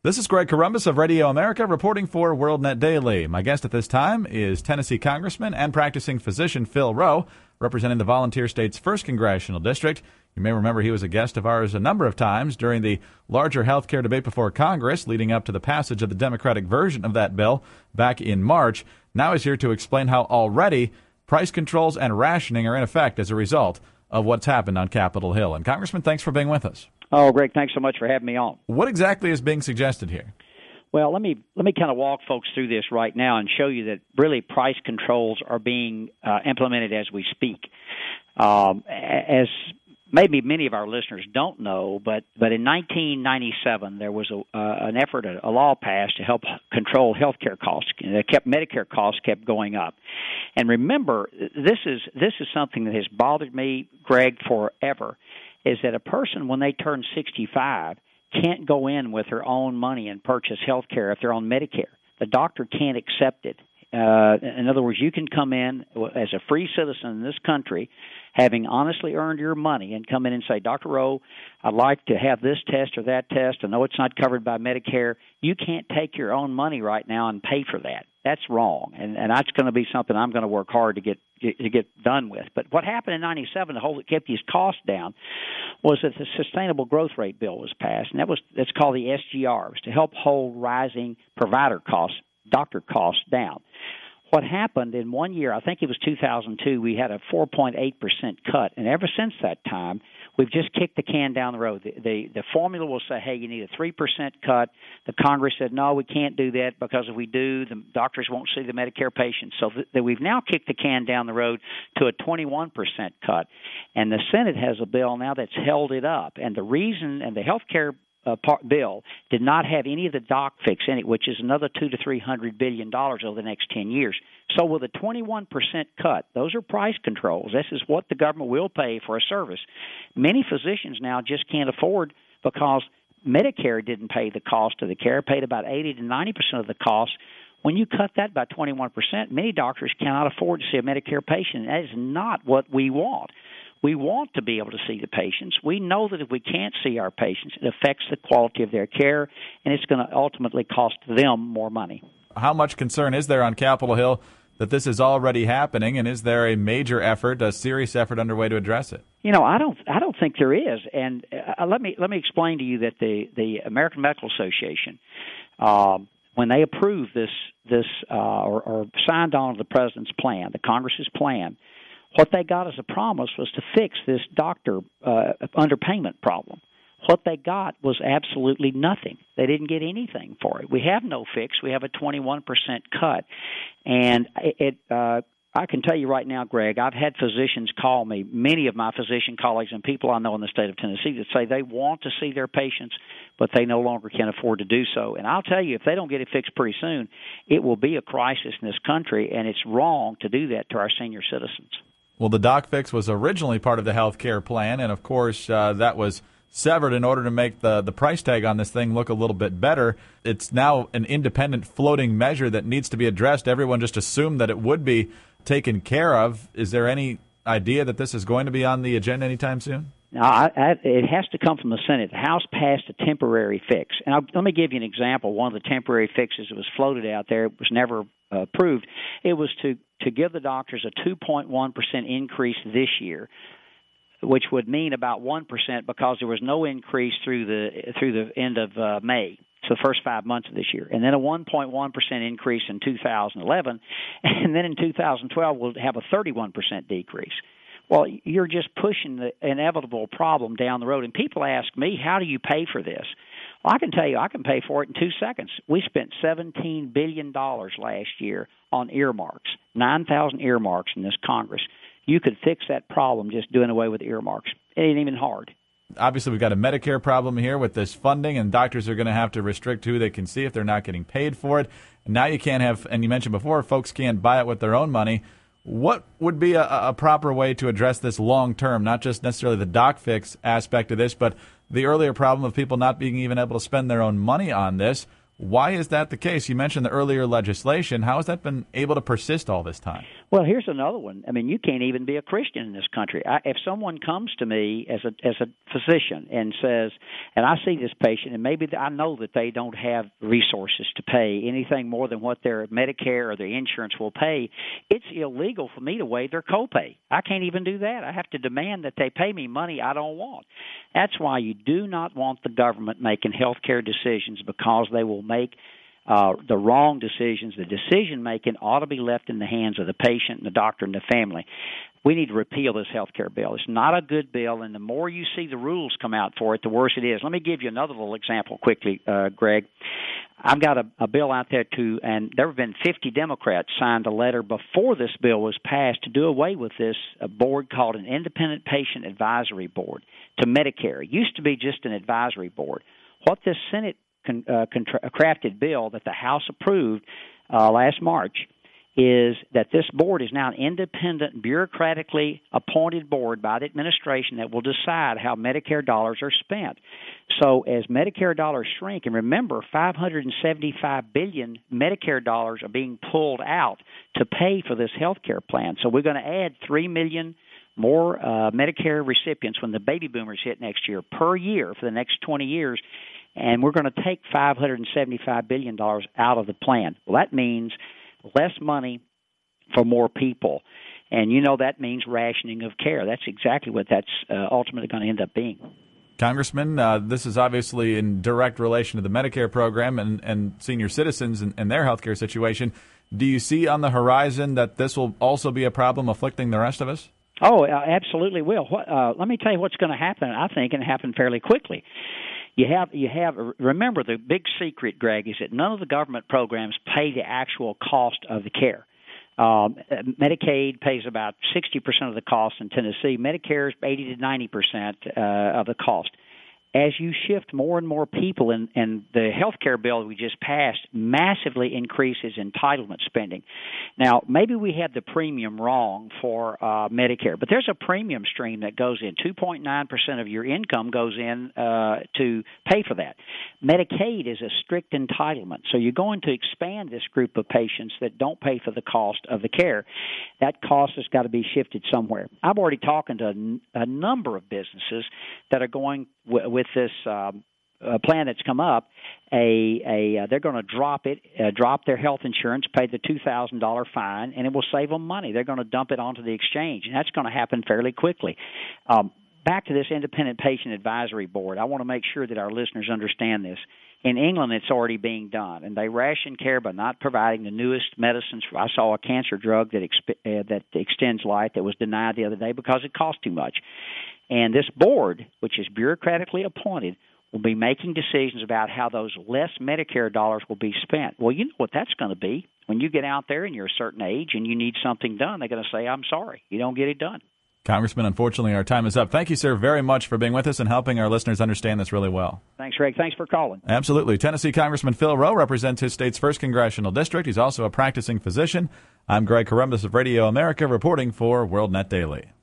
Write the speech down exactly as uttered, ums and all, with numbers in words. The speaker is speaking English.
This is Greg Corombos of Radio America reporting for WorldNet Daily. My guest at this time is Tennessee Congressman and practicing physician Phil Roe, representing the Volunteer State's first Congressional District. You may remember he was a guest of ours a number of times during the larger health care debate before Congress, leading up to the passage of the Democratic version of that bill back in March. Now he's here to explain how already price controls and rationing are in effect as a result of what's happened on Capitol Hill. And Congressman, thanks for being with us. Oh, Greg, thanks so much for having me on. What exactly is being suggested here? Well, let me let me kind of walk folks through this right now and show you that really price controls are being uh, implemented as we speak. Um, as maybe many of our listeners don't know, but, but in nineteen ninety-seven there was a, uh, an effort, a, a law passed to help control health care costs. It kept Medicare costs kept going up. And remember, this is this is something that has bothered me, Greg, forever. Is that a person, when they turn sixty-five, can't go in with their own money and purchase health care if they're on Medicare. The doctor can't accept it. Uh, in other words, you can come in as a free citizen in this country, having honestly earned your money, and come in and say, Doctor Rowe, I'd like to have this test or that test. I know it's not covered by Medicare. You can't take your own money right now and pay for that. That's wrong, and, and that's going to be something I'm going to work hard to get to get done with. But what happened in ninety-seven to hold it, kept these costs down, was that the Sustainable Growth Rate Bill was passed, and that was that's called the S G R, was to help hold rising provider costs, doctor costs down. What happened in one year, I think it was two thousand two, we had a four point eight percent cut, and ever since that time, we've just kicked the can down the road. The, the, the formula will say, hey, you need a three percent cut. The Congress said, no, we can't do that because if we do, the doctors won't see the Medicare patients. So th- that we've now kicked the can down the road to a twenty-one percent cut. And the Senate has a bill now that's held it up. And the reason, and the health care Uh, part, bill did not have any of the doc fix in it, which is another two to three hundred billion dollars over the next ten years. So with a twenty-one percent cut, those are price controls. This is what the government will pay for a service. Many physicians now just can't afford because Medicare didn't pay the cost of the care, paid about eighty to ninety percent of the cost. When you cut that by twenty-one percent, many doctors cannot afford to see a Medicare patient. That is not what we want. We want to be able to see the patients. We know that if we can't see our patients, it affects the quality of their care, and it's going to ultimately cost them more money. How much concern is there on Capitol Hill that this is already happening, and is there a major effort, a serious effort underway to address it? You know, I don't, I don't think there is, and uh, let me let me explain to you that the the American Medical Association, um, when they approved this this uh, or, or signed on to the president's plan, the Congress's plan, what they got as a promise was to fix this doctor uh, underpayment problem. What they got was absolutely nothing. They didn't get anything for it. We have no fix. We have a twenty-one percent cut. And it, uh, I can tell you right now, Greg, I've had physicians call me, many of my physician colleagues and people I know in the state of Tennessee that say they want to see their patients, but they no longer can afford to do so. And I'll tell you, if they don't get it fixed pretty soon, it will be a crisis in this country, and it's wrong to do that to our senior citizens. Well, the doc fix was originally part of the health care plan, and of course uh, that was severed in order to make the, the price tag on this thing look a little bit better. It's now an independent floating measure that needs to be addressed. Everyone just assumed that it would be taken care of. Is there any idea that this is going to be on the agenda anytime soon? Now, I, I, it has to come from the Senate. The House passed a temporary fix. And I'll, let me give you an example. One of the temporary fixes that was floated out there, it was never uh, approved. It was to, to give the doctors a two point one percent increase this year, which would mean about one percent because there was no increase through the through the end of uh, May, so the first five months of this year, and then a one point one percent increase in two thousand eleven, and then in two thousand twelve we'll have a thirty-one percent decrease. Well, you're just pushing the inevitable problem down the road. And people ask me, how do you pay for this? Well, I can tell you, I can pay for it in two seconds. We spent seventeen billion dollars last year on earmarks, nine thousand earmarks in this Congress. You could fix that problem just doing away with earmarks. It ain't even hard. Obviously, we've got a Medicare problem here with this funding, and doctors are going to have to restrict who they can see if they're not getting paid for it. And now you can't have, and you mentioned before, folks can't buy it with their own money. What would be a, a proper way to address this long term, not just necessarily the doc fix aspect of this, but the earlier problem of people not being even able to spend their own money on this? Why is that the case? You mentioned the earlier legislation. How has that been able to persist all this time? Well, here's another one. I mean, you can't even be a Christian in this country. I, if someone comes to me as a as a physician and says, and I see this patient, and maybe I know that they don't have resources to pay anything more than what their Medicare or their insurance will pay, it's illegal for me to waive their copay. I can't even do that. I have to demand that they pay me money I don't want. That's why you do not want the government making health care decisions, because they will make uh, the wrong decisions. The decision-making ought to be left in the hands of the patient and the doctor and the family. We need to repeal this health care bill. It's not a good bill, and the more you see the rules come out for it, the worse it is. Let me give you another little example quickly, uh, Greg. I've got a, a bill out there, too, and there have been fifty Democrats signed a letter before this bill was passed to do away with this a board called an Independent Patient Advisory Board to Medicare. It used to be just an advisory board. What this Senate con, uh, contra- crafted bill that the House approved uh, last March is that this board is now an independent, bureaucratically appointed board by the administration that will decide how Medicare dollars are spent. So as Medicare dollars shrink, and remember, five hundred seventy-five billion dollars Medicare dollars are being pulled out to pay for this health care plan. So we're going to add three million more uh, Medicare recipients when the baby boomers hit next year per year for the next twenty years, and we're going to take five hundred seventy-five billion dollars out of the plan. Well, that means less money for more people. And, you know, that means rationing of care. That's exactly what that's uh, ultimately going to end up being. Congressman, uh, this is obviously in direct relation to the Medicare program and, and senior citizens and, and their health care situation. Do you see on the horizon that this will also be a problem afflicting the rest of us? Oh, uh, absolutely will. What, uh, let me tell you what's going to happen, I think, and happen fairly quickly. You have, you have. Remember, the big secret, Greg, is that none of the government programs pay the actual cost of the care. Um, Medicaid pays about sixty percent of the cost in Tennessee. Medicare is eighty to ninety percent uh, of the cost. As you shift more and more people, in, and the health care bill we just passed massively increases entitlement spending. Now, maybe we had the premium wrong for uh, Medicare, but there's a premium stream that goes in. two point nine percent of your income goes in uh, to pay for that. Medicaid is a strict entitlement, so you're going to expand this group of patients that don't pay for the cost of the care. That cost has got to be shifted somewhere. I'm already talking to a, n- a number of businesses that are going w- with this um, uh, plan that's come up. A, a uh, they're going to drop it, uh, drop their health insurance, pay the two thousand dollars fine, and it will save them money. They're going to dump it onto the exchange, and that's going to happen fairly quickly. Um, back to this Independent Patient Advisory Board, I want to make sure that our listeners understand this. In England, it's already being done, and they ration care by not providing the newest medicines. I saw a cancer drug that exp- uh, that extends life that was denied the other day because it cost too much. And this board, which is bureaucratically appointed, will be making decisions about how those less Medicare dollars will be spent. Well, you know what that's going to be. When you get out there and you're a certain age and you need something done, they're going to say, I'm sorry, you don't get it done. Congressman, unfortunately, our time is up. Thank you, sir, very much for being with us and helping our listeners understand this really well. Thanks, Greg. Thanks for calling. Absolutely. Tennessee Congressman Phil Rowe represents his state's first congressional district. He's also a practicing physician. I'm Greg Corombos of Radio America, reporting for WorldNet Daily.